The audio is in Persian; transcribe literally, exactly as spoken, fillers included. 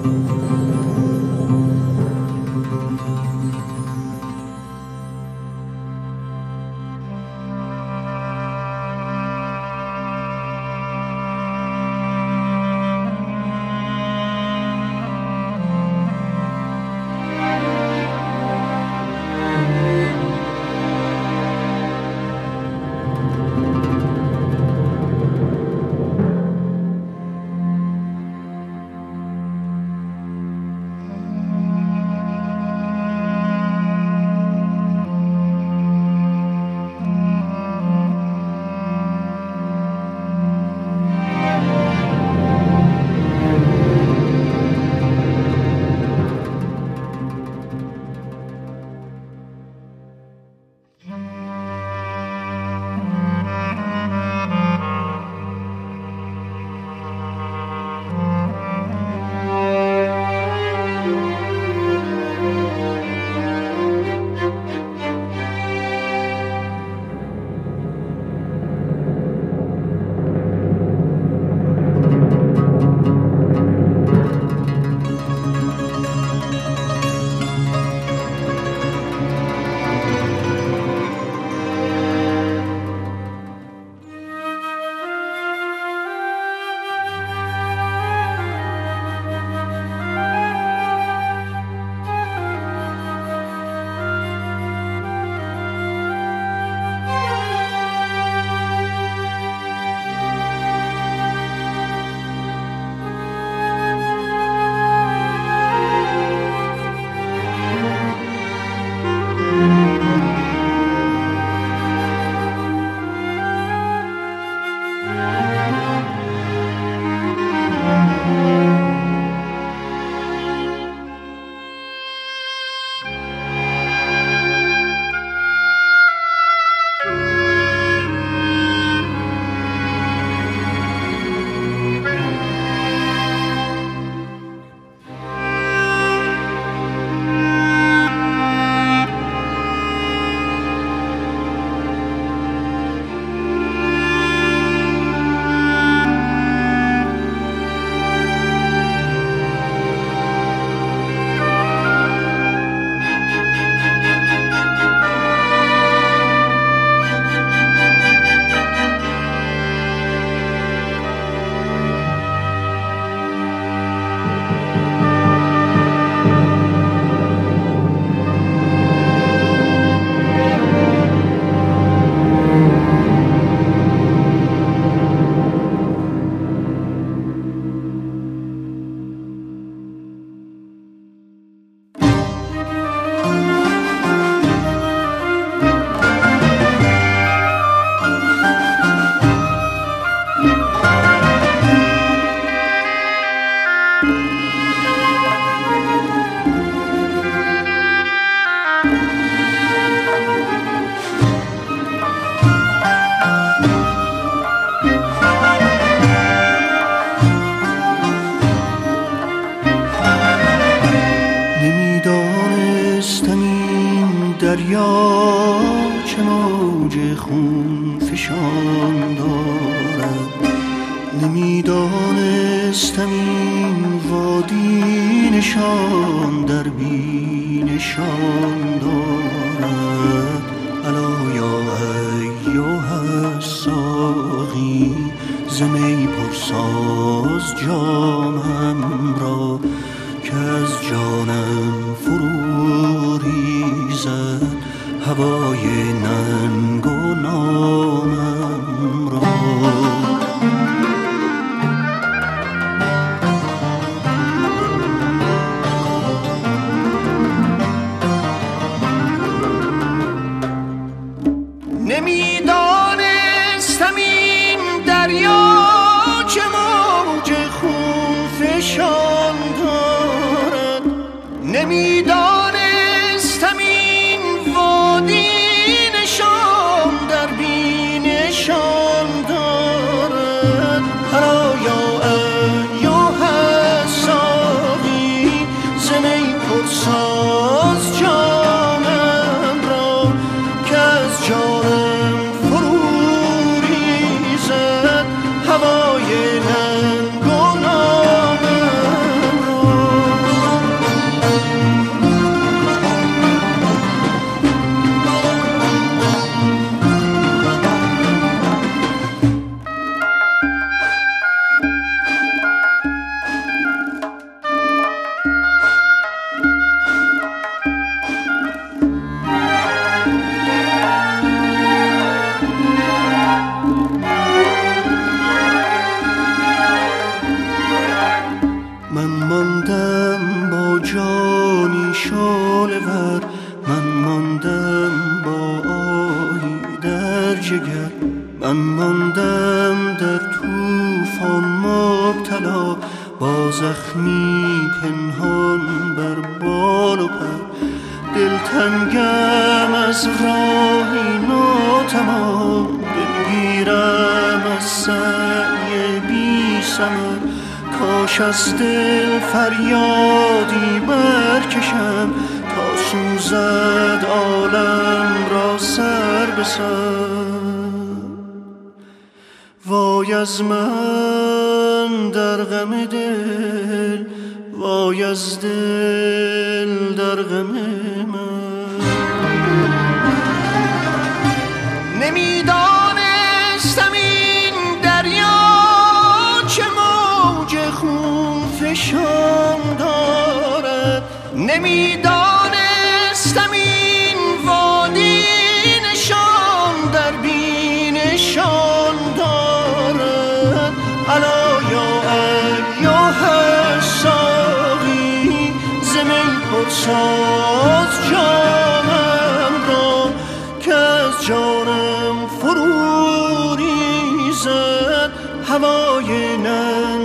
دریا چه موج خون فشان دارد، نمیدانستم این وادی نشان در بی نشان دارد. الا یا ایها الساقی ز می پرساز جامم را، که از جانم فرو ریزد هوای ننگ و نامم را. نمیدانستم این دریا چه موج خون فشان دارد، نمیدانستم این وادی نشان در بی نشان دارد. الا یا ایها الساقی ز می پرساز جامم را، که از جانم فرو ریزد هوای ننگ و نامم را. من ماندم در طوفان مبتلا، با زخمی پنهان بر بال و پر. دلتنگم از راهی ناتمام، دلگیرم از سعی بی ثمر. کاش از دل فریادی برکشم، تا سوزد عالم را سر به سر. وای از من در غم دل، وای از دل در غم من. نمیدانستم این دریا چه موج خون فشان دارد، نمیدانستم این وادی نشان در بینشان دارد. الا یا ایها الساقی، ز می پرساز جامم را، که از جانم فرو ریزد هوای نه